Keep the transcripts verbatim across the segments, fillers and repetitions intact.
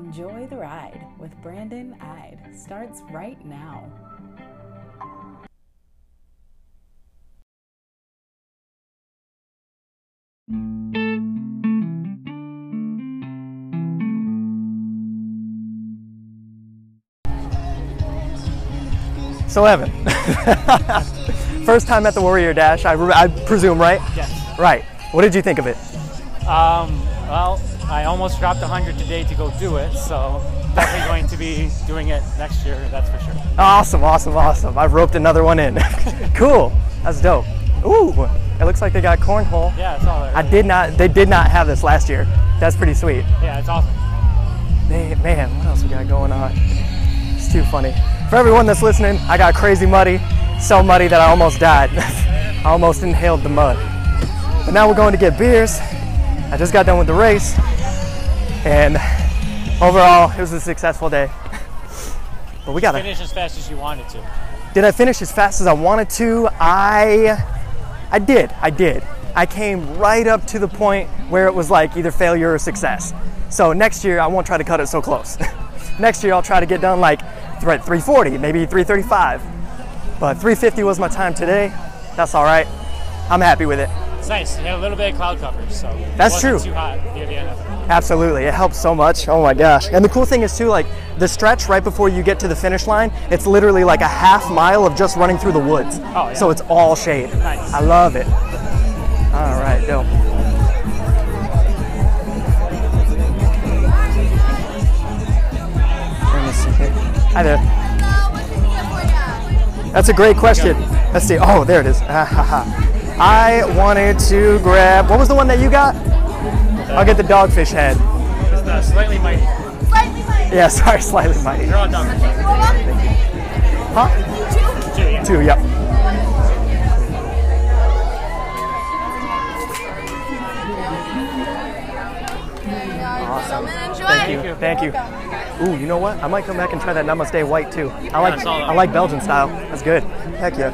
Enjoy the Ride with Brandon Ide starts right now. So Evan, first time at the Warrior Dash, I, I presume, right? Yes. Right. What did you think of it? Um, well, I almost dropped one hundred today to go do it, so definitely going to be doing it next year, that's for sure. Awesome, awesome, awesome. I've roped another one in. Cool. That's dope. Ooh, it looks like they got cornhole. Yeah, it's all there. I did not, they did not have this last year. That's pretty sweet. Yeah, it's awesome. Man, man, what else we got going on? It's too funny. For everyone that's listening, I got crazy muddy, so muddy that I almost died. I almost inhaled the mud. But now we're going to get beers. I just got done with the race, and overall, it was a successful day. But we gotta finish as fast as you wanted to. Did I finish as fast as I wanted to? I, I did, I did. I came right up to the point where it was like either failure or success. So next year, I won't try to cut it so close. Next year, I'll try to get done like three forty, maybe three thirty-five. But three fifty was my time today. That's all right. I'm happy with it. It's nice. You had a little bit of cloud cover, so that's it wasn't true. Too hot near the end of it. Absolutely, it helps so much. Oh my gosh! And the cool thing is too, like the stretch right before you get to the finish line, it's literally like a half mile of just running through the woods. Oh, yeah. So it's all shade. Nice. I love it. All right, dope. Hi there. That's a great question. Let's see. Oh, there it is. I wanted to grab, what was the one that you got? I'll get the dogfish head. It's the slightly mighty. Slightly mighty. Yeah, sorry, slightly mighty. They're all dogfish. Huh? Two. Yeah. Two, yep. Awesome. Thank you. Thank you. Ooh, you know what? I might come back and try that Namaste White too. I like I like Belgian style. That's good. Heck yeah.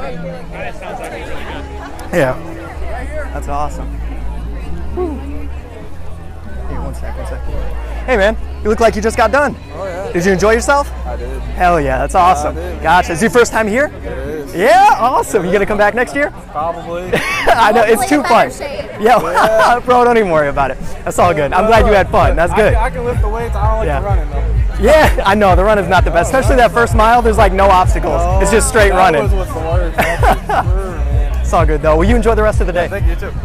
Yeah. That's awesome. Woo. Here, one sec, one sec. Hey man, you look like you just got done. Oh yeah. Did you enjoy yourself? I did. Hell yeah, that's awesome. Yeah, I did. Gotcha. Is your first time here? It is. Yeah, awesome. You gonna come back next year? Probably. I know, it's too fun. Yeah, Yeah. bro, don't even worry about it. That's all good. I'm glad you had fun. That's good. I, I can lift the weights. I don't like Yeah. the running though. Yeah, I know, the run is not the best. Especially that first mile, there's like no obstacles. It's just straight that running. Was what's the worst. That's for sure, man. It's all good though. Will you enjoy the rest of the day? Thank you too.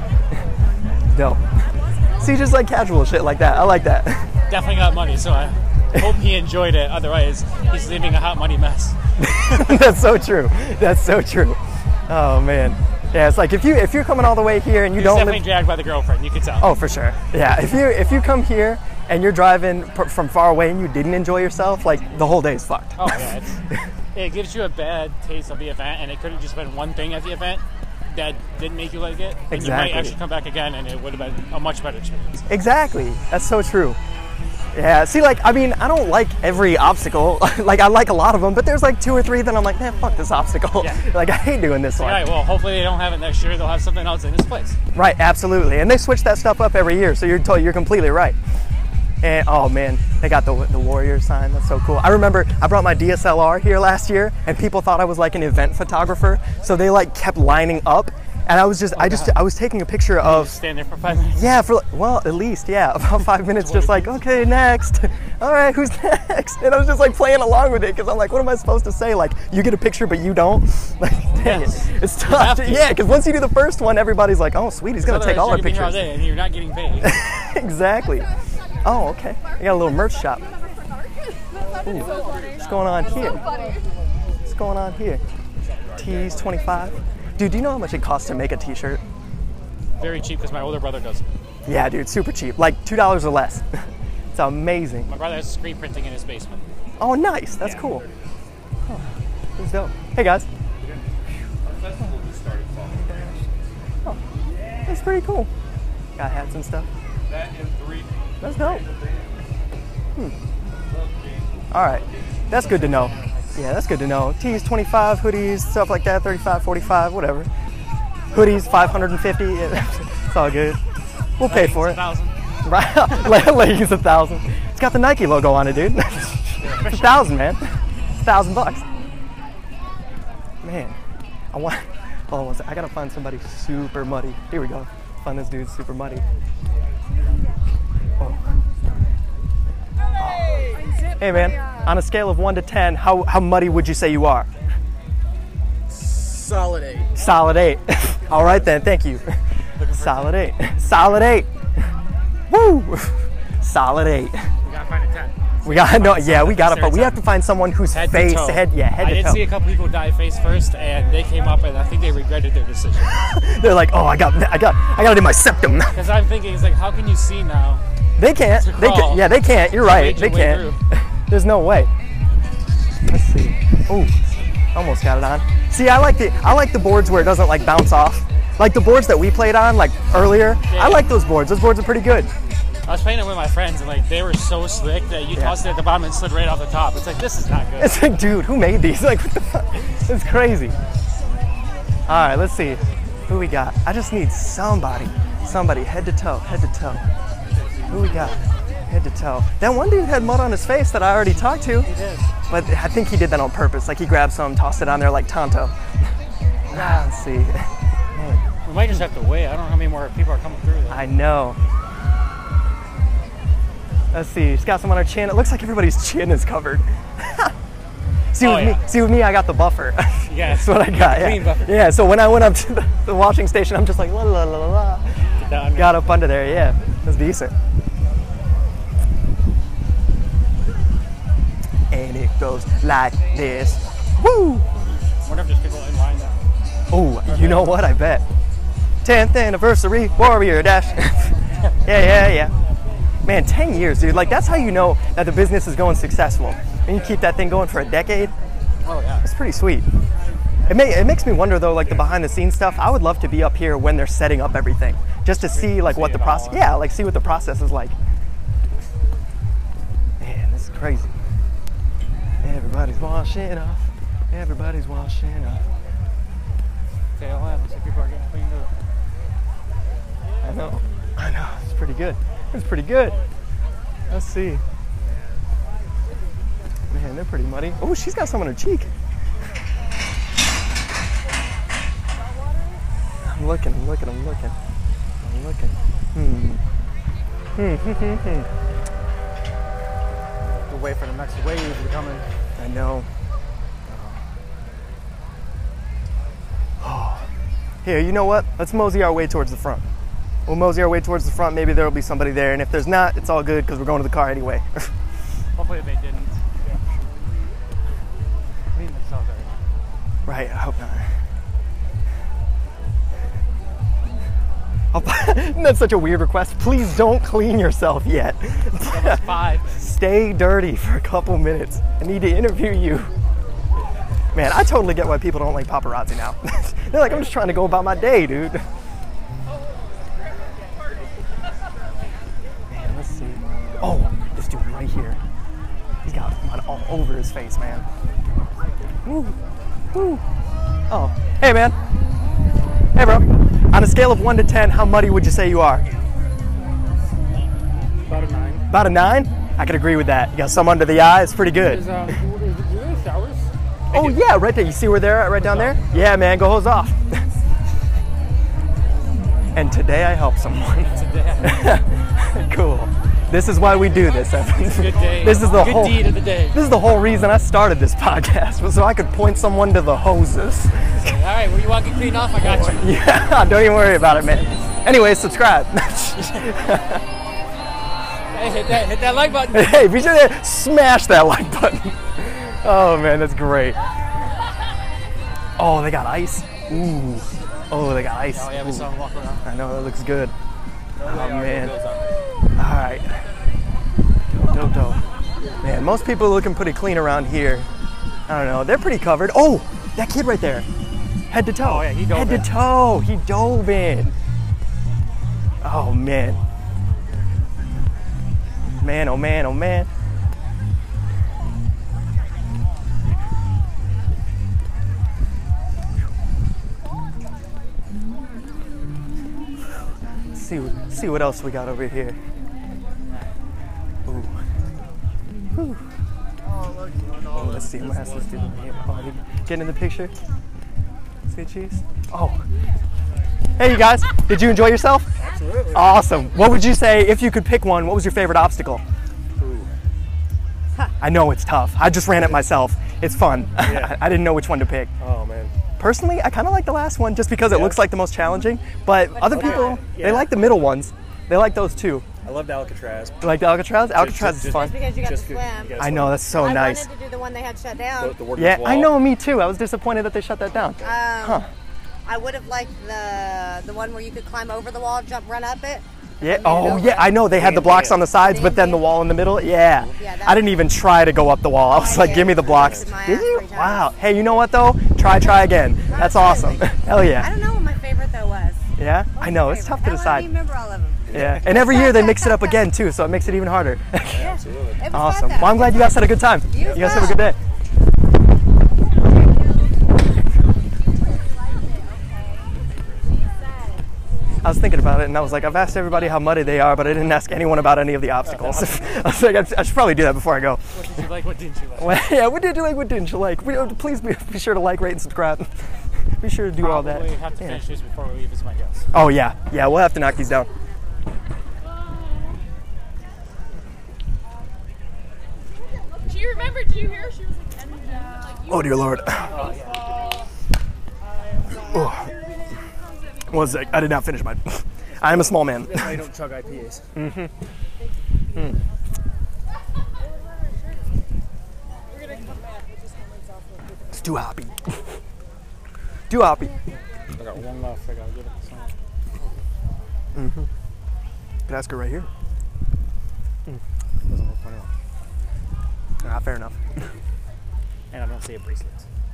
Dope. See, just like casual shit like that. I like that. Definitely got money, so I hope he enjoyed it. Otherwise, he's leaving a hot money mess. That's so true. That's so true. Oh man. Yeah, it's like if you if you're coming all the way here and you He's don't definitely live, dragged by the girlfriend. You can tell. oh, for sure. Yeah, if you if you come here and you're driving p- from far away and you didn't enjoy yourself, like the whole day is fucked. Oh yeah, it's, it gives you a bad taste of the event, and it could have just been one thing at the event that didn't make you like it. And you Exactly. might actually come back again, and it would have been a much better experience. Exactly. That's so true. Yeah, see, like, I mean, I don't like every obstacle. Like, I like a lot of them, but there's like two or three that I'm like, man, fuck this obstacle. Yeah. Like, I hate doing this All one. right, well, hopefully they don't have it next year. They'll have something else in its place. Right, absolutely. And they switch that stuff up every year, so you're to- you're completely right. And oh man, they got the the Warrior sign. That's so cool. I remember I brought my D S L R here last year, and people thought I was like an event photographer, so they like kept lining up, and I was just I just I was taking a picture of. Stand there for five minutes. Yeah, for well, at least, yeah, about five minutes, just like, okay, next. All right, who's next? And I was just like playing along with it because I'm like, what am I supposed to say? Like, you get a picture, but you don't. Like, dang Yes. it, it's have tough. to. Yeah, because once you do the first one, everybody's like, oh, sweet, he's gonna take all our Otherwise, you're gonna pictures. be here all day and you're not getting paid. Exactly. Oh, okay. I got a little merch shop. Ooh, what's going on here? What's going on here? Tees twenty-five. Dude, do you know how much it costs to make a t-shirt? Very cheap because my older brother does. Yeah, dude, super cheap. Like two dollars or less. It's amazing. My brother has screen printing in his basement. Oh, nice. That's Yeah. cool. Huh. That's dope. Hey, guys. Oh, that's pretty cool. Got hats and stuff. That's dope. Hmm. All right. That's good to know. Yeah, that's good to know. Tees twenty-five, hoodies, stuff like that, thirty-five, forty-five, whatever. Hoodies, five hundred fifty. It's all good. We'll pay for it. Thousand. Right, leggings a thousand. It's got the Nike logo on it, dude. It's a thousand, man. It's a thousand bucks. Man, I want. Hold on one second. I gotta find somebody super muddy. Here we go. Find this dude super muddy. Oh. Hey, man. On a scale of one to ten, how how muddy would you say you are? Solid eight. Solid eight. All right then. Thank you. Solid eight. Solid eight. Woo! Solid eight. We gotta find a ten. We got no, yeah, we gotta, but we ten. have to find someone whose Head to face, toe. head, yeah, head I to did toe. see a couple people die face first, and they came up, and I think they regretted their decision. They're like, oh, I got, I got, I gotta do my septum. Because I'm thinking, it's like, how can you see now? They can't. To They can, crawl. yeah, they can't. You're right. Wade They your way can't. There's no way. Let's see. Oh, almost got it on. See, I like the, I like the boards where it doesn't like bounce off. Like the boards that we played on, like earlier. Yeah. I like those boards. Those boards are pretty good. I was playing it with my friends, and like they were so slick that you Yeah. tossed it at the bottom and slid right off the top. It's like, this is not good. It's like, dude, who made these? Like, what the fuck? It's crazy. All right, let's see. Who we got? I just need somebody. Somebody, head to toe, head to toe. Who we got? Head to toe. That one dude had mud on his face that I already talked to. He did. But I think he did that on purpose. Like, he grabbed some, tossed it on there like Tonto. Ah, let's see. Man, We might just have to wait. I don't know how many more people are coming through. Though. I know. Let's see. He's got some on our chin. It looks like everybody's chin is covered. see, Oh, with yeah. me, see, with me, I got the buffer. Yeah, That's what I got. clean Yeah. buffer. yeah. So when I went up to the, the washing station, I'm just like la la la la la. Get down there. Got up under there. Yeah, that's decent. And it goes like this. Woo! I wonder if there's people in line now. Oh, you know what? I bet. tenth anniversary Warrior Dash. yeah, yeah, yeah. Man, ten years, dude. Like, that's how you know that the business is going successful. And you keep that thing going for a decade. Oh yeah. It's pretty sweet. It, may, it makes me wonder, though, like the behind the scenes stuff. I would love to be up here when they're setting up everything, just to see like what See the it process. all. Yeah, like see what the process is like. Man, this is crazy. Everybody's washing off. Everybody's washing off. Okay, I'll have to see if people are getting cleaned up. I know. I know. It's pretty good. It's pretty good. Let's see. Man, they're pretty muddy. Oh, she's got some on her cheek. I'm looking, I'm looking, I'm looking. I'm looking. Hmm. Hmm, hmm, hmm, hmm. We'll wait for the next wave to come in. I know. Oh. Here, you know what? Let's mosey our way towards the front. We'll mosey our way towards the front. Maybe there'll be somebody there. And if there's not, it's all good because we're going to the car anyway. Hopefully they didn't. Yeah. Clean themselves already. Right, I hope not. Oh, that's such a weird request. Please don't clean yourself yet. Five. Stay dirty for a couple minutes. I need to interview you. Man, I totally get why people don't like paparazzi now. They're like, I'm just trying to go about my day, dude. Man, let's see. Oh, this dude right here. He's got mud all over his face, man. Woo. Woo. Oh, hey, man. Hey, bro. On a scale of one to ten, how muddy would you say you are? About a nine. About a nine? I could agree with that. You got some under the eye. It's pretty good. Is, um, do they showers? Oh yeah, right there. You see where they're at, right down there? Yeah, man, go hose off. And today I helped someone. Today. Cool. This is why we do this, Evan. Good day. This is the Good whole. deed of the day. This is the whole reason I started this podcast, was so I could point someone to the hoses. All right, well, you want to get cleaned off? I got you. Yeah, don't even worry about it, man. Anyway, subscribe. Hey, hit that, hit that like button. Hey, be sure to smash that like button. Oh man, that's great. Oh, they got ice. Ooh. Oh, they got ice. Oh yeah, we saw him walk around. I know, that looks good. Oh They are man. good on All right. Dope, dope. Man, most people are looking pretty clean around here. I don't know. They're pretty covered. Oh, that kid right there. Head to toe. Oh, yeah, he dove Head in. to toe. He dove in. Oh man. Man, oh man, oh man. See, see what else we got over here. Ooh. Oh, let's see. I'm gonna ask this dude over here. Oh, you getting in the picture? Sweet cheese. Oh. Hey, you guys. Did you enjoy yourself? Absolutely. Awesome. What would you say if you could pick one? What was your favorite obstacle? I know it's tough. I just ran it myself. It's fun. Yeah. I didn't know which one to pick. Oh man. Personally, I kind of like the last one just because it Yeah. looks like the most challenging. But other people, Yeah. they like the middle ones. They like those too. I loved Alcatraz. You like the Alcatraz? Alcatraz just- is fun. Just because you got Just to good- swim. you gotta I swim. know, that's so I nice. wanted to do the one they had shut down. The, the workman's Yeah, wall. I know, me too. I was disappointed that they shut that down. Um, Huh. I would have liked the the one where you could climb over the wall, jump, run up it. Yeah. and then Oh, over. yeah. I know they had the blocks on the sides, but then the Yeah. wall in the middle. Yeah. Yeah, that I didn't even try to go up the wall. I was I like, did. give me the I blocks. busted my Did ass you? three times. Wow. Hey, you know what though? Try, try again. That's awesome. Hell I yeah. don't know what my favorite though was. Yeah. I know it's tough to I don't decide. even remember all of them. Yeah. And every year they mix it up again too, so it makes it even harder. Absolutely. It was Awesome. fun, though. Well, I'm glad you guys had a good time. You You guys as have a good well. day. I was thinking about it, and I was like, I've asked everybody how muddy they are, but I didn't ask anyone about any of the obstacles. I was like, I should probably do that before I go. What did you like? What didn't you like? Well, yeah, what did you like? What didn't you like? We, please be, be sure to like, rate, and subscribe. Be sure to do all that. Probably have to Yeah. finish this before we leave, is my guess. Oh yeah, yeah, we'll have to knock these down. She remembered, did you hear? She was like, and, uh, like, you Oh dear Lord. Oh. One sec, I did not finish mine. I am a small man. That's why you don't chug I P As. It's too hoppy. Too hoppy. I got one left. I gotta give it to someone. Could ask her right here. Doesn't look funny. Ah, fair enough. And I don't see a bracelet.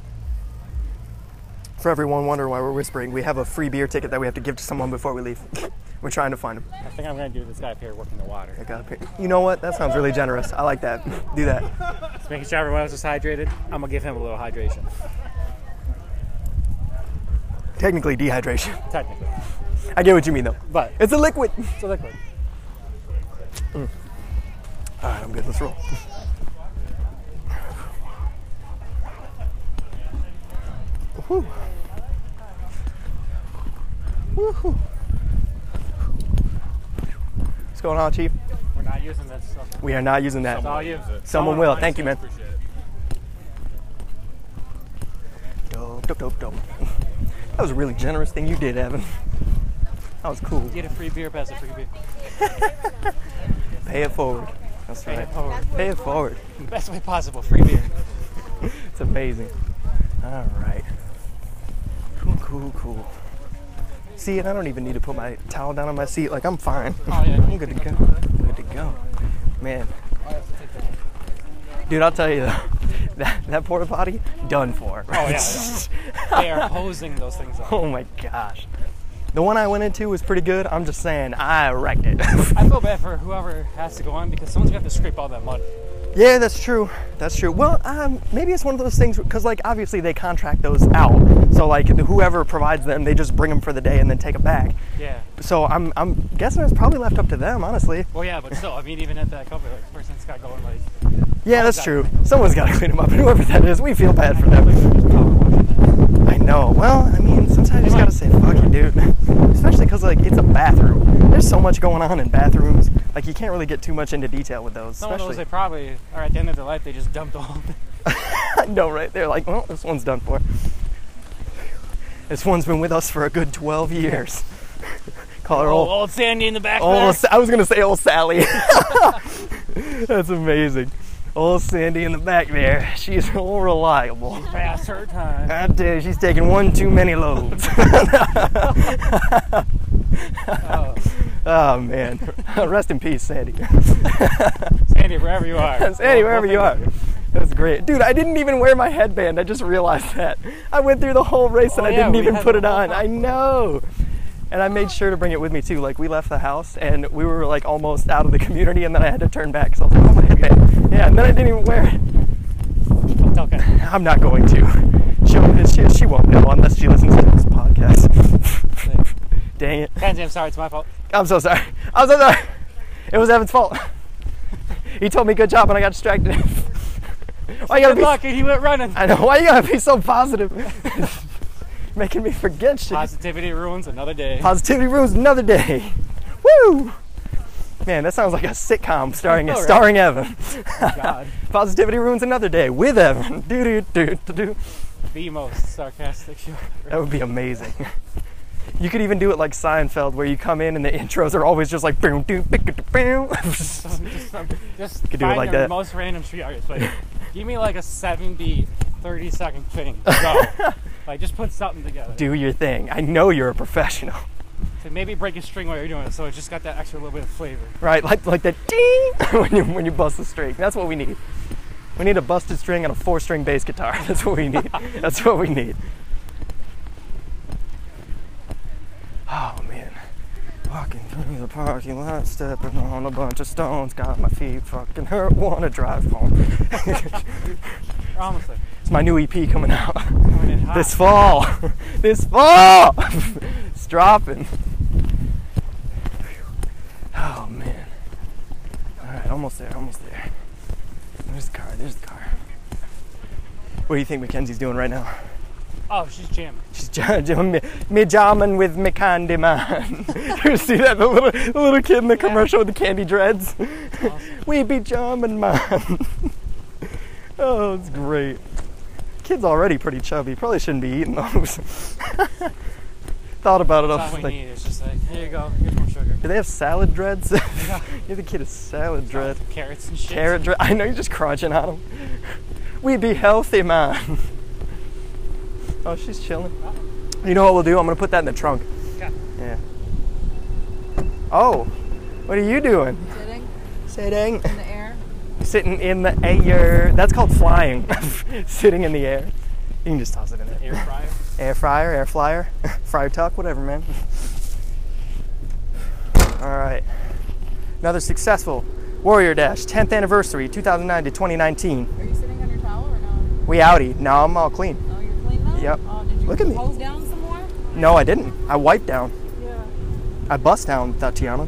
For everyone wondering why we're whispering, we have a free beer ticket that we have to give to someone before we leave. We're trying to find him. I think I'm gonna do this guy up here working the water. I gotta pick. You know what? That sounds really generous. I like that. Do that. Just making sure everyone else is hydrated. I'm gonna give him a little hydration. Technically dehydration. Technically. I get what you mean though. But It's a liquid. it's a liquid. All right, I'm good. Let's roll. Woohoo. Woohoo. What's going on, Chief? We're not using this. So We are not using that. it's all you. Someone will. Thank you, man. Dope, dope, dope, dope. That was a really generous thing you did, Evan. That was cool. Get a free beer, pass a free beer. Pay it forward. That's Pay right. it forward. Pay it forward. The best way possible, free beer. It's amazing. All right. Cool, cool, cool. See, and I don't even need to put my towel down on my seat. Like, I'm fine. Oh, yeah. I'm good to go. Good to go. Man. Dude, I'll tell you though, that, that porta potty, done for. Oh, yeah. They are hosing those things up. Oh my gosh. The one I went into was pretty good. I'm just saying, I wrecked it. I feel bad for whoever has to go on because someone's gonna have to scrape all that mud. Yeah, that's true. That's true. Well, um, maybe it's one of those things because, like, obviously they contract those out. So, like, whoever provides them, they just bring them for the day and then take them back. Yeah. So I'm, I'm guessing it's probably left up to them, honestly. Well, yeah, but still, I mean, even at that company, like, the person's got going like. Yeah, that's Exactly. true. Someone's got to clean them up. Whoever that is, we feel bad for them. I know. Well, I mean, sometimes you just gotta say fuck it, dude. Especially because, like, it's a bathroom. There's so much going on in bathrooms. Like, you can't really get too much into detail with those. Some of those Especially. they probably are at the end of their life. They just dumped all. I know, right? They're like, well, this one's done for. This one's been with us for a good twelve years. Call her Oh, old. old Sandy in the back Old, there. Sa- I was gonna say old Sally. That's amazing. Old Sandy in the back there. She's all reliable. Past her time. I tell you, she's taking one too many loads. Oh, Oh man. Rest in peace, Sandy. Sandy, wherever you are. Sandy, wherever you are. That's great. Dude, I didn't even wear my headband. I just realized that. I went through the whole race and Oh, I yeah, didn't we even had put the it whole on. time. I know. And I made sure to bring it with me too. Like, we left the house and we were like almost out of the community and then I had to turn back because I was like, oh, my headband. Yeah, and then I didn't even wear it. It's okay. I'm not going to. She'll, she, she won't know unless she listens to this podcast. Dang it. Pansy, I'm sorry. It's my fault. I'm so sorry. I'm so sorry. It was Evan's fault. He told me good job and I got distracted. Why you gotta Good be, luck, and he went running. I know, why you gotta be so positive? Making me forget shit. Positivity ruins another day. Positivity ruins another day. Woo! Man, that sounds like a sitcom starring I know, right? starring Evan. God, Positivity ruins another day with Evan. Do do do do do. the most sarcastic show ever. That would be amazing. You could even do it like Seinfeld, where you come in and the intros are always just like boom, boom, boom, boom. just um, just Could do it find like the that. most random street artist. Like, give me like a seven beat, thirty second thing. Go. Like, just put something together. Do your thing. I know you're a professional, To maybe break a string while you're doing it, so it's just got that extra little bit of flavor. right? Like like that ding when you when you bust a string. That's what we need. We need a busted string and a four-string bass guitar. That's what we need. That's what we need. Oh man, walking through the parking lot, stepping on a bunch of stones, got my feet fucking hurt, wanna drive home. We're almost there. It's my new E P coming out Coming in hot. this fall. This fall, it's dropping. Oh man. All right, almost there, almost there. There's the car. There's the car. What do you think Mackenzie's doing right now? Oh, she's jamming. She's jamming me, me jamming with me candy man. You see that the little the little kid in the commercial with the candy dreads? Awesome. We be jamming man. Oh, it's great. Kid's already pretty chubby. Probably shouldn't be eating those. Thought about it. I That's all was we like, need. It's just like, here you go. Here's more sugar. do they have salad dreads? Yeah. You're the kid of salad dread. Carrots and shit. Carrot dread. I know you're just crunching on them. We be healthy, man. Oh, she's chilling. You know what we'll do? I'm gonna put that in the trunk. Okay. Yeah. Oh, what are you doing? Sitting Sitting. in the air. Sitting in the air. That's called flying. Sitting in the air. You can just toss it in there. Air fryer. Air fryer, air flyer, fryer tuck, whatever, man. All right. Another successful Warrior Dash, tenth anniversary, two thousand nine to twenty nineteen. Are you sitting on your towel or no? We outie. Now I'm all clean. Oh, you're clean now? Yep. Oh, did you Look at me. hose down some more? No, I didn't. I wiped down. Yeah. I bust down, Tatiana.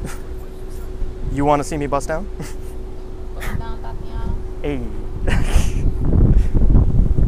You want to see me bust down? Hose down, Tatiana. Hey.